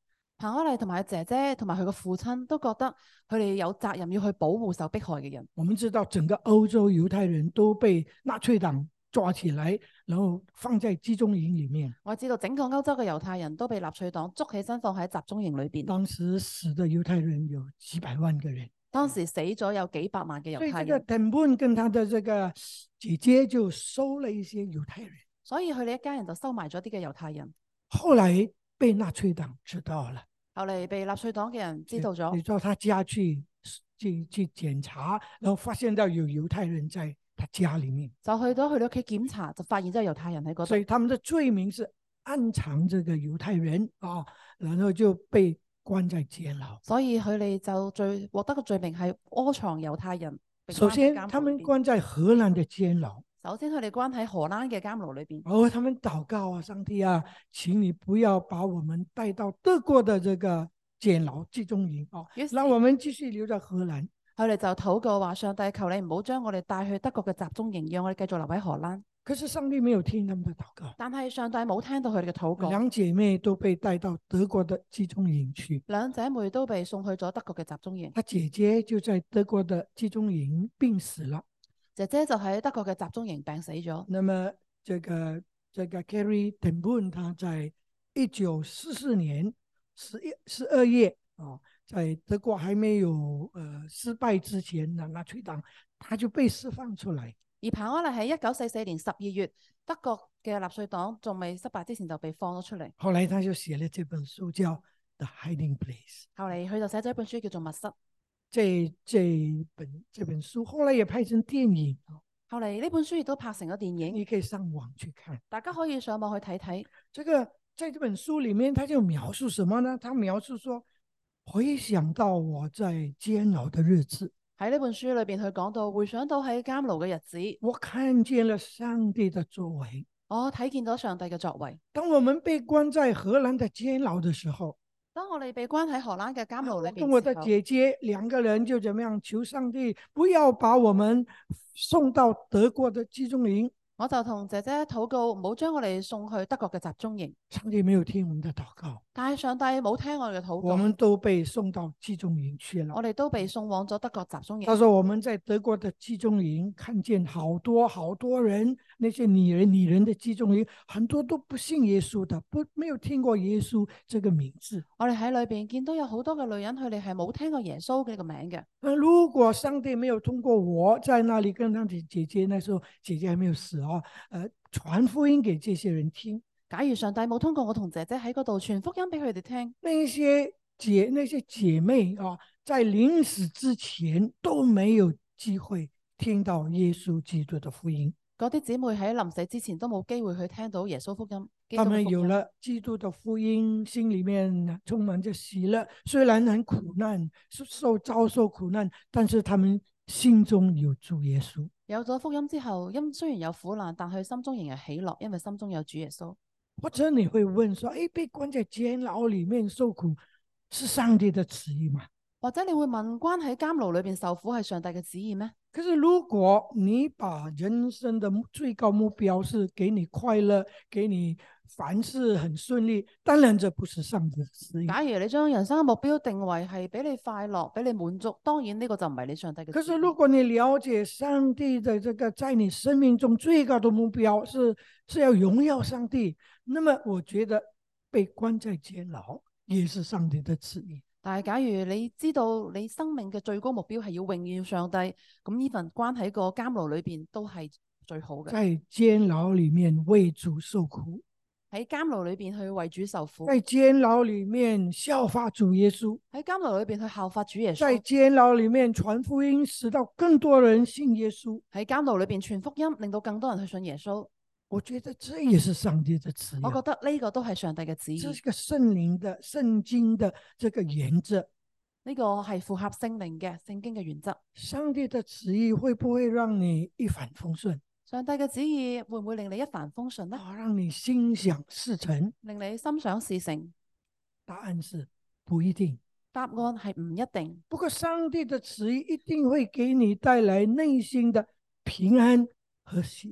彭柯麗同埋姐姐同埋佢個父親都覺得佢哋有責任要去保護受迫害嘅人。 我們知道整個歐洲猶太人都被納粹黨抓起來，然後放在集中營裏面。 我知道整個歐洲嘅猶太人都被納粹黨捉起身放喺集中營裏邊。 當時死的猶太人有幾百萬個人。 當時死咗有幾百萬嘅猶太人。 所以這個鄧本跟他的這個姐姐就收了一些猶太人。 所以佢哋一家人就收埋咗啲嘅猶太人。 後來被納粹黨知道了。 後嚟被納粹黨嘅人知道咗， 你到他家去去去檢查，然後發現到有猶太人在他家裏面， 就去到佢哋屋企檢查，就發現咗猶太人喺嗰度。 所以他們的罪名是暗藏這個猶太人啊，然後就被關在監牢。 所以佢哋就最獲得嘅罪名係窩藏猶太人。 首先，他們關在荷蘭的監牢。 首先，佢哋關喺荷蘭嘅監牢裏邊。 哦，他們禱告啊，上帝啊，請你不要把我們帶到德國的這個監牢集中營啊，讓我們繼續留在荷蘭。 佢哋就禱告話：上帝，求你唔好將我哋帶去德國嘅集中營，讓我哋繼續留喺荷蘭。 可是上帝沒有聽他們的禱告。 但係上帝冇聽到佢哋嘅禱告。 兩姐妹都被帶到德國的集中營去。 兩姐妹都被送去咗德國嘅集中營。 她姐姐就在德國的集中營病死了。 姐姐就喺德國嘅集中營病死咗。 那麼這個這個 Corrie ten Boom，他在一九四四年十一十二月啊，在德國還沒有呃失敗之前，那納粹黨他就被釋放出來。 而彭柯麗喺一九四四年十二月，德國嘅納粹黨仲未失敗之前就被放咗出嚟。 後來他就寫了這本書叫《The Hiding Place》。 後嚟佢就寫咗一本書叫做《密室》。 這這本這本書後來也拍成電影。 後嚟呢本書亦都拍成咗電影， 你可以上網去看。 大家可以上網去睇睇。 這個在這本書裏面，他就描述什麼呢？他描述說，回想到我在監牢的日子。 喺呢本書裏邊，佢講到回想到喺監牢嘅日子， 我看見了上帝的作為。 我睇見咗上帝嘅作為。 當我們被關在荷蘭的監牢的時候， 當我哋被關喺荷蘭嘅監牢裏邊， 跟我的姐姐兩個人就怎麼樣求上帝不要把我們送到德國的集中營。 我就同姐姐禱告，唔好將我哋送去德國嘅集中營。 上帝沒有聽我們的禱告， 但係上帝冇聽我哋嘅禱告， 我們都被送到集中營去了。 我哋都被送往咗德國集中營。 他說我們在德國的集中營看見好多好多人，那些女人女人的集中營，很多都不信耶穌的，不沒有聽過耶穌這個名字。 我哋喺裏邊見到有好多嘅女人，佢哋係冇聽過耶穌呢個名嘅。 那如果上帝沒有通過我在那裡跟他的姐姐，那時候姐姐還沒有死啊，呃，傳福音給這些人聽。 假如上帝冇通過我同姐姐喺嗰度傳福音俾佢哋聽， 那些姐那些姐妹啊，在臨死之前都沒有機會聽到耶穌基督的福音。 嗰啲姊妹喺臨死之前都冇機會去聽到耶穌福音。 他們有了基督的福音，心裡面充滿着喜樂，雖然很苦難，受遭受苦難，但是他們心中有主耶穌。 有咗福音之後，因雖然有苦難，但佢心中仍然喜樂，因為心中有主耶穌。 或者你會問說，誒，被關在監牢裡面受苦是上帝的旨意嗎？ 或者你會問，關喺監牢裏邊受苦係上帝嘅旨意咩？ 可是如果你把人生的最高目標是給你快樂，給你凡事很順利，當然這不是上帝的旨意。 假如你將人生嘅目標定為係俾你快樂，俾你滿足，當然呢個就唔係你上帝嘅旨意。 可是如果你了解上帝的這個在你生命中最高的目標是是要榮耀上帝，那麼我覺得被關在監牢也是上帝的旨意。 但係假如你知道你生命嘅最高目標係要榮耀上帝，咁呢份關喺個監牢裏邊都係最好嘅。 在監牢裏面為主受苦， 喺監牢裏邊去為主受苦， 在監牢裏面效法主耶穌， 喺監牢裏邊去效法主耶穌， 在監牢裏面傳福音，使到更多人信耶穌。 喺監牢裏邊傳福音，令到更多人去信耶穌。 我覺得這也是上帝的旨意。 我覺得呢個都係上帝嘅旨意。 這是個聖靈的聖經的這個原則。 呢個係符合聖靈嘅聖經嘅原則。 上帝的旨意會不會讓你一帆風順？ 上帝嘅旨意會唔會令你一帆風順呢？ 啊，讓你心想事成？ 令你心想事成？ 答案是不一定。 答案係唔一定。 不過上帝的旨意一定會給你帶來內心的平安和喜樂。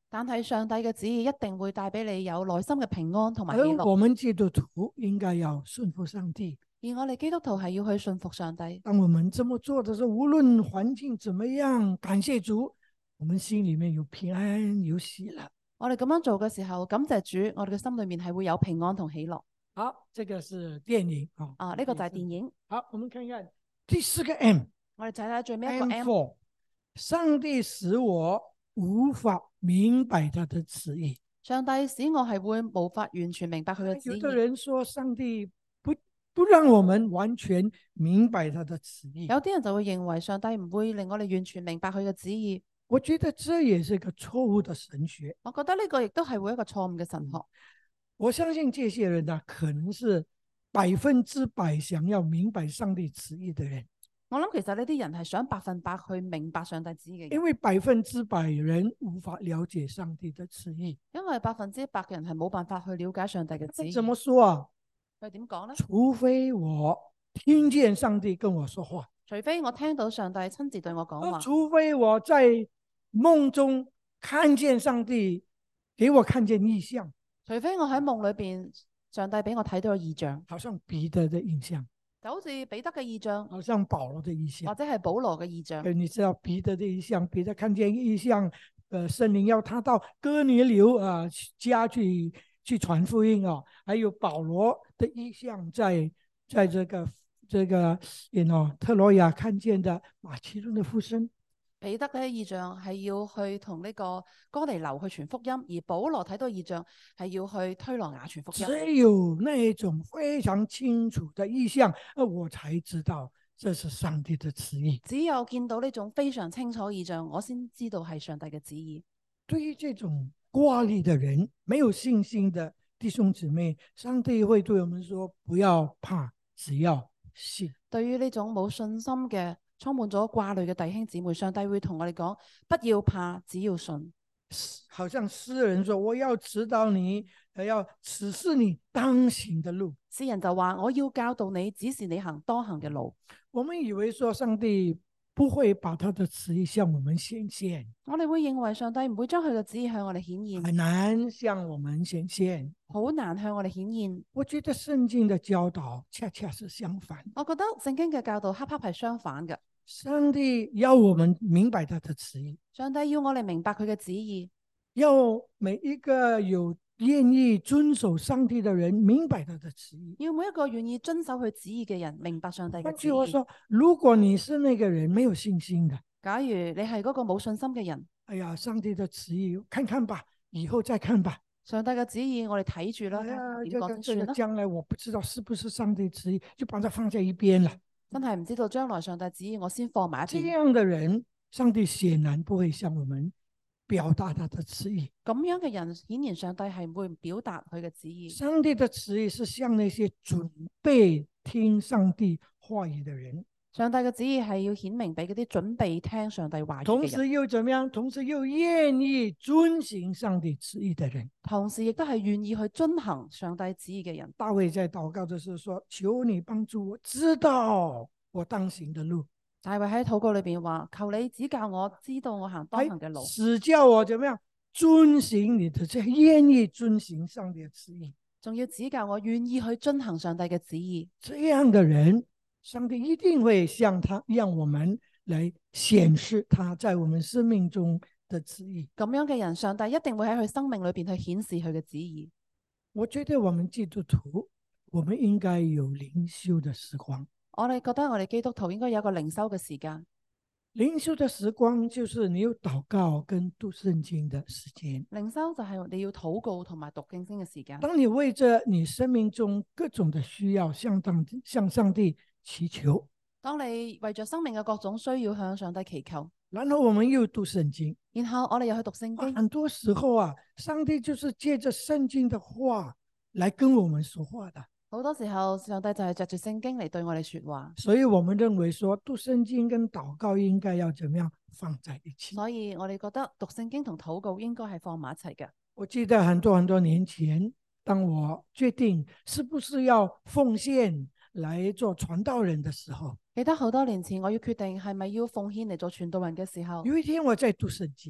但係上帝嘅旨意一定會帶俾你有內心嘅平安同埋喜樂。 而我們基督徒應該要順服上帝。 而我哋基督徒係要去信服上帝。 當我們這麼做的時候，無論環境怎麼樣，感謝主，我們心裏面有平安有喜樂。 我哋咁樣做嘅時候，感謝主，我哋嘅心裏面係會有平安同喜樂。 好，這個是電影啊。 啊，呢個就係電影。 好，我們看看第四個 M。 我哋睇睇最尾一個 M。 M。上帝使我無法明白他的旨意。 上帝使我係會無法完全明白佢嘅旨意。 有的人說上帝不不讓我們完全明白他的旨意。 有啲人就會認為上帝唔會令我哋完全明白佢嘅旨意。 我覺得這也是一個錯誤的神學。 我覺得呢個亦都係會一個錯誤嘅神學。 我相信這些人呢，可能是百分之百想要明白上帝旨意的人。 我諗其實呢啲人係想百分百去明白上帝旨意嘅人。 因為百分之百人無法了解上帝的旨意。 因為百分之百嘅人係冇辦法去了解上帝嘅旨意。 怎麼說啊？ 佢點講呢？ 除非我聽見上帝跟我說話， 除非我聽到上帝親自對我講話， 除非我在夢中看見上帝給我看見異象， 除非我喺夢裏邊上帝俾我睇到個異象， 好像彼得的異象， 就好似彼得嘅異象， 好像保羅的異象， 或者係保羅嘅異象。 你知道彼得的異象，彼得看見異象，呃，聖靈要他到哥尼流啊、呃、家去去傳福音啊，還有保羅的異象在，在在這個這個 you know 特羅亞看見的馬其頓的復生。 彼得嘅異象係要去同呢個哥尼流去傳福音，而保羅睇到異象係要去推羅亞傳福音。 只有那一種非常清楚的異象，我才知道這是上帝的旨意。 只有見到呢種非常清楚異象，我先知道係上帝嘅旨意。 對於這種掛慮的人，沒有信心的弟兄姊妹，上帝會對我們說：不要怕，只要信。 對於呢種冇信心嘅、充滿咗掛慮嘅弟兄姊妹，上帝會同我哋講：不要怕，只要信。 好像詩人說：我要指導你，要指示你當行的路。 詩人就話：我要教導你，指示你行當行嘅路。 我們以為說上帝不會把他的旨意向我們顯現， 我哋會認為上帝唔會將佢嘅旨意向我哋顯現， 很難向我們顯現， 好難向我哋顯現。 我覺得聖經的教導恰恰是相反。 我覺得聖經嘅教導恰恰係相反嘅。 上帝要我們明白他的旨意， 上帝要我哋明白佢嘅旨意， 要每一個有願意遵守上帝的人明白他的旨意， 要每一個願意遵守佢旨意嘅人明白上帝嘅旨意。 換句話說，如果你是那個人沒有信心的， 假如你係嗰個冇信心嘅人， 哎呀，上帝的旨意看看吧，以後再看吧。 上帝嘅旨意我哋睇住啦， 哎呀， 點這個這講先算啦。 個將來我不知道是不是上帝旨意，就把它放在一邊了。 真係唔知道將來上帝旨意，我先放埋一邊。 這樣的人，上帝顯然不會向我們表達他的旨意。 咁樣嘅人，顯然上帝係唔會表達佢嘅旨意。 上帝的旨意是向那些準備聽上帝話語的人。 上帝嘅旨意係要顯明俾嗰啲準備聽上帝話語嘅人， 同時又怎麼樣？同時又願意遵行上帝旨意的人， 同時亦都係願意去遵行上帝旨意嘅人。 大衛在禱告的時候說：求你幫助我，知道我當行的路。 大衛喺禱告裏邊話：求你指教我，知道我行當行嘅路， 指教我怎麼樣遵行你的，即係願意遵行上帝的旨意， 仲要指教我願意去遵行上帝嘅旨意。 這樣的人，上帝一定會向他，讓我們來顯示他在我們生命中的旨意。 咁樣嘅人，上帝一定會喺佢生命裏邊去顯示佢嘅旨意。 我覺得我們基督徒，我們應該有靈修的時光。 我哋覺得我哋基督徒應該有一個靈修嘅時間。 靈修的時光就是你有禱告跟讀聖經的時間。 靈修就係你要禱告同埋讀經經嘅時間。 當你為着你生命中各種的需要向上向上帝祈求， 當你為着生命嘅各種需要向上帝祈求， 然後我們又讀聖經， 然後我哋又去讀聖經。 很多時候啊，上帝就是借着聖經的話來跟我們說話的。 好多時候，上帝就係藉住聖經嚟對我哋說話。 所以我們認為說讀聖經跟禱告應該要怎麼樣放在一起。 所以我哋覺得讀聖經同禱告應該係放埋一齊嘅。 我記得很多很多年前，當我決定是不是要奉獻來做傳道人的時候， 記得好多年前我要決定係咪要奉獻嚟做傳道人嘅時候， 有一天我在讀聖經，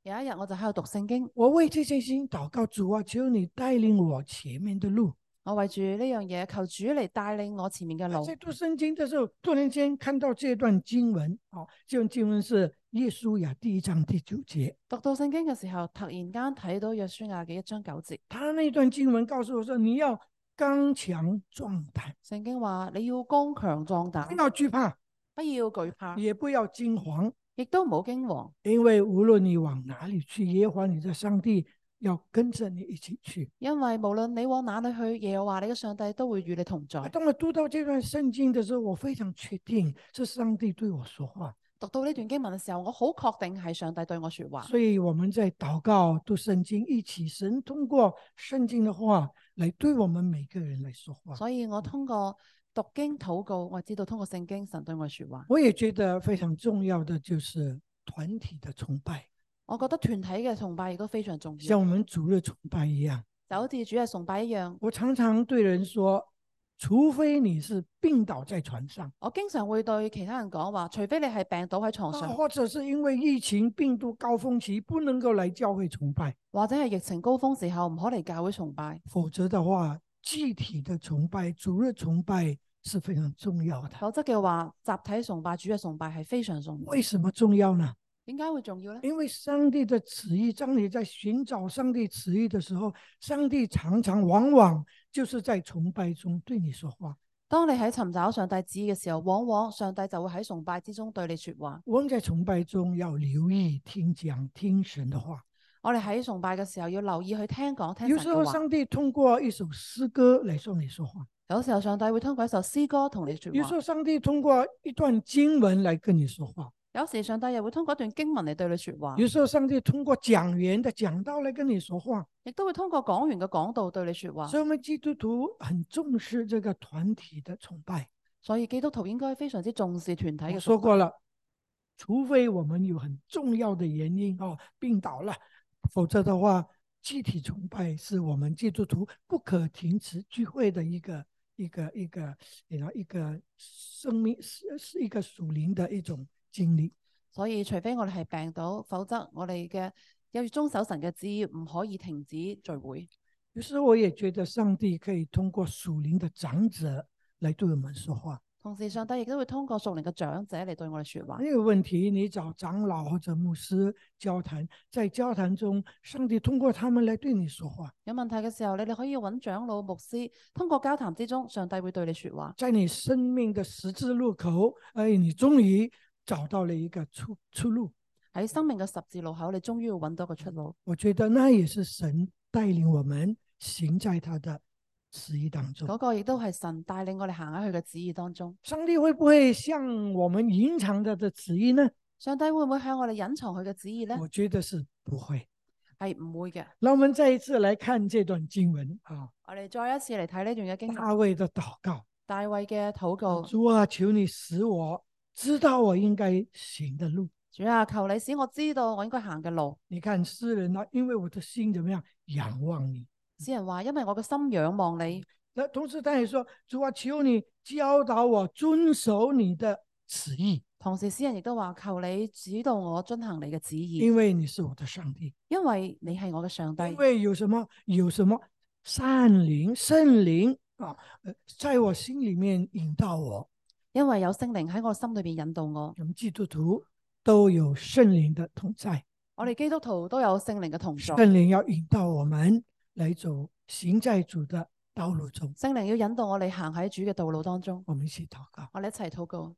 有一日我就喺度讀聖經， 我為這些心禱告，主啊，求你帶領我前面的路。 我為住呢樣嘢求主嚟帶領我前面嘅路。 在讀聖經的時候，突然間看到這段經文，哦，這段經文是約書亞第一章第九節。 讀到聖經嘅時候，突然間睇到約書亞嘅一章九節。 他那段經文告訴我說，你要剛強壯膽。 聖經話你要剛強壯膽， 不要懼怕， 不要懼怕， 也不要驚惶， 亦都唔好驚惶， 因為無論你往哪裏去，耶和華你的上帝要跟着你一起去。 因為無論你往哪裏去，耶和華你嘅上帝都會與你同在。 當我讀到這段聖經的時候，我非常確定是上帝對我說話。 讀到呢段經文嘅時候，我好確定係上帝對我說話。 所以我們在禱告、讀聖經一起，神通過聖經的話來對我們每個人來說話。 所以我通過讀經禱告，我知道通過聖經神對我說話。 我也覺得非常重要的就是團體的崇拜。 我覺得團體嘅崇拜亦都非常重要， 像我們主日崇拜一樣， 就好似主日崇拜一樣。 我常常對人說，除非你是病倒在床上， 我經常會對其他人講話，除非你係病倒喺床上， 或者是因為疫情病毒高峰期不能夠來教會崇拜， 或者係疫情高峰時候唔可嚟教會崇拜， 否則的話，集體的崇拜、主日崇拜是非常重要的。 否則嘅話，集體崇拜、主日崇拜係非常重要。 為什麼重要呢？ 點解會重要呢？ 因為上帝的旨意，當你在尋找上帝旨意的時候，上帝常常往往就是在崇拜中對你說話。 當你喺尋找上帝旨意嘅時候，往往上帝就會喺崇拜之中對你說話。 我們在崇拜中要留意聽講、聽神的話。 我哋喺崇拜嘅時候要留意去聽講、聽神嘅話。 有時候上帝通過一首詩歌來向你說話， 有時候上帝會通過一首詩歌同你說話。 有時候上帝通過一段經文來跟你說話。 有時上帝又會通過一段經文嚟對你說話。 有時候上帝通過講員的講道來跟你說話， 亦都會通過講員嘅講道對你說話。 所以我們基督徒很重視這個團體的崇拜。 所以基督徒應該非常之重視團體嘅崇拜。 我說過了，除非我們有很重要的原因哦，病倒了，否則的話，集體崇拜是我們基督徒不可停止聚會的一個一個一個一個生命，是是一個屬靈的一種經歷。 所以除非我哋係病倒，否則我哋嘅要遵守神嘅旨意，唔可以停止聚會。 於是我也覺得上帝可以通過屬靈的長者來對我們說話。 同時上帝亦都會通過屬靈嘅長者嚟對我哋說話。 呢個問題你找長老或者牧師交談，在交談中上帝通過他們來對你說話。 有問題嘅時候，你哋可以揾長老牧師，通過交談之中，上帝會對你說話。 在你生命的十字路口，哎，你終於找到了一個出出路。 喺生命嘅十字路口，你終於要揾到個出路。 我覺得那也是神帶領我們行在他的旨意當中。 嗰個亦都係神帶領我哋行喺佢嘅旨意當中。 上帝會不會向我們隱藏他的旨意呢？ 上帝會唔會向我哋隱藏佢嘅旨意呢？ 我覺得是不會， 係唔會嘅。 那我們再一次來看這段經文啊。 我哋再一次嚟睇呢段嘅經文。 大衛的禱告， 大衛嘅禱告。 主啊，求你使我知道我應該行的路。 主啊，求你使我知道我應該行嘅路。 你看詩人啊，因為我的心怎麼樣？仰望你。 詩人話，因為我嘅心仰望你。 那同時他也說，主啊，求你教導我遵守你的旨意。 同時詩人亦都話，求你指導我遵行你嘅旨意。 因為你是我的上帝。 因為你係我嘅上帝。 因為有什麼？有什麼善靈、聖靈啊，在我心裏面引導我。 因為有聖靈喺我心裏邊引導我。 我們基督徒都有聖靈的同在。 我哋基督徒都有聖靈嘅同在。 聖靈要引導我們來走行在主的道路中。 聖靈要引導我哋行喺主嘅道路當中。 我們一起禱告。 我哋一齊禱告。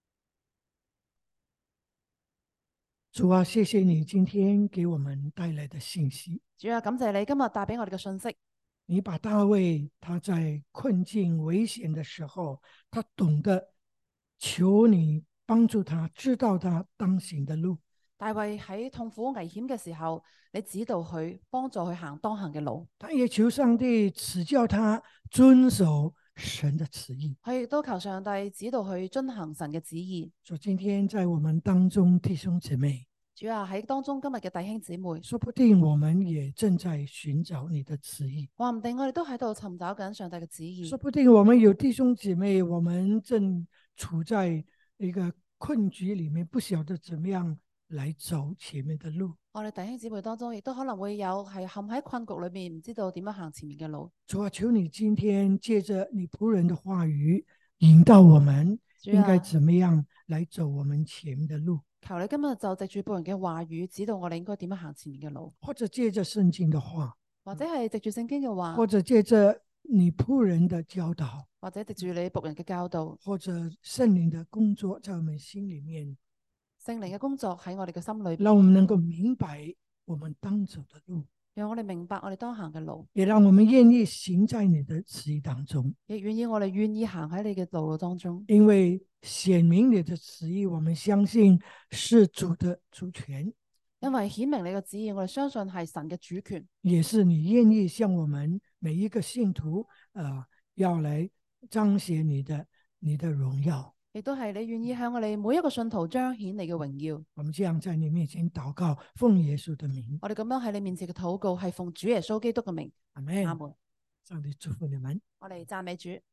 主啊，謝謝你今天給我們帶來的信息。 主啊，感謝你今日帶俾我哋嘅信息。 你把大衛他在困境危險的時候，他懂得求你幫助他，知道他當行的路。 大衛喺痛苦危險嘅時候，你指導佢，幫助佢行當行嘅路。 他也求上帝指教他遵守神的旨意。 佢亦都求上帝指導佢遵行神嘅旨意。 所以今天在我們當中弟兄姊妹， 主啊，喺當中今日嘅弟兄姊妹， 說不定我們也正在尋找你的旨意。 話唔定我哋都喺度尋找緊上帝嘅旨意。 說不定我們有弟兄姊妹，我們正處在一個困局裏面，不曉得怎麼樣來走前面的路。 我哋弟兄姊妹當中亦都可能會有係陷喺困局裏面，唔知道點樣行前面嘅路。 主啊，求你今天借着你僕人的話語，引導我們應該怎麼樣來走我們前面的路。 求你今日就藉住僕人嘅話語，指導我哋應該點樣行前面嘅路， 或者借着聖經的話， 或者係藉住聖經嘅話， 或者借着你僕人的教導， 或者藉住你僕人嘅教導， 或者聖靈的工作在我們心裏面， 聖靈嘅工作喺我哋嘅心裏邊， 讓我們能夠明白我們當走的路， 讓我哋明白我哋當行嘅路， 也讓我們願意行在你的旨意當中， 亦願意我哋願意行喺你嘅道路當中。 因為顯明你的旨意，我們相信是主的主權， 因為顯明你嘅旨意，我哋相信係神嘅主權， 也是你願意向我們每一個信徒，呃，要來彰顯你的你的榮耀。 亦都係你願意向我哋每一個信徒彰顯你嘅榮耀。 我們這樣在你面前禱告，奉耶穌的名。 我哋咁樣喺你面前嘅禱告係奉主耶穌基督嘅名。 阿們。 阿門。 上帝祝福你們。 我哋讚美主。